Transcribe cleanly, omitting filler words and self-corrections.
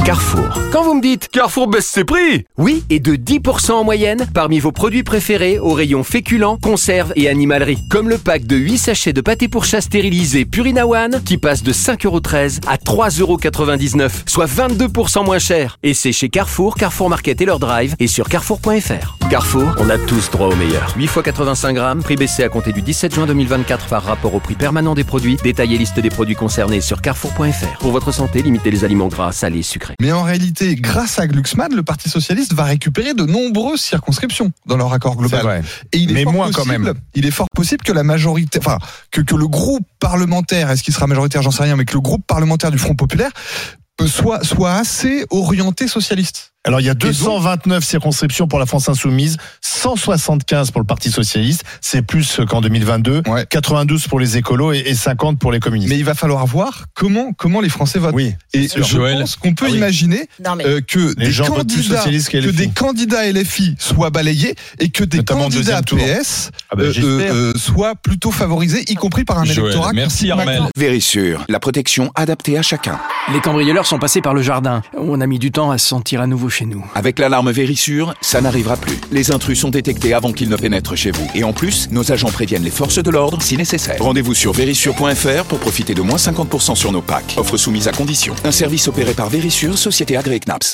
Carrefour. Quand vous me dites Carrefour baisse ses prix. oui, et de 10% en moyenne parmi vos produits préférés au rayon féculents, conserves et animalerie. Comme le pack de 8 sachets de pâté pour chat stérilisé Purina One qui passe de 5,13€ à 3,99€, soit 22% moins cher. Et c'est chez Carrefour, Carrefour Market et leur drive et sur carrefour.fr. Carrefour, on a tous droit au meilleur. 8 x 85 grammes, prix baissé à compter du 17 juin 2024 par rapport au prix permanent des produits. Détail et liste des produits concernés sur carrefour.fr. Pour votre santé, limitez les aliments gras, salés, sucrés. Mais en réalité, grâce à Glucksmann, le Parti socialiste va récupérer de nombreuses circonscriptions dans leur accord global. C'est vrai. Et il est Mais fort moins possible, quand même. Il est fort possible que la majorité, enfin, que le groupe parlementaire, est-ce qu'il sera majoritaire, j'en sais rien, mais que le groupe parlementaire du Front populaire soit assez orienté socialiste. Alors il y a Et donc 229 circonscriptions pour la France Insoumise, 175 pour le Parti Socialiste, c'est plus qu'en 2022, Ouais. 92 pour les écolos et 50 pour les communistes. Mais il va falloir voir comment les Français votent. Oui, Et sûr. je Joël. pense qu'on peut Ah oui. imaginer Non, mais que Les gens votent plus socialistes que LFI. des candidats LFI soient balayés et que des Notamment au candidats deuxième tour. PS Ah ben, j'espère. soient plutôt favorisés, y compris par un Joël, électorat. merci Armel. Vérissure, la protection adaptée à chacun. Les cambrioleurs sont passés par le jardin. On a mis du temps à se sentir à nouveau chez nous. Avec l'alarme Vérissure, ça n'arrivera plus. Les intrus sont détectés avant qu'ils ne pénètrent chez vous. Et en plus, nos agents préviennent les forces de l'ordre si nécessaire. Rendez-vous sur vérissure.fr pour profiter de moins 50% sur nos packs. Offre soumise à condition. Un service opéré par Vérissure, société agréée CNAPS.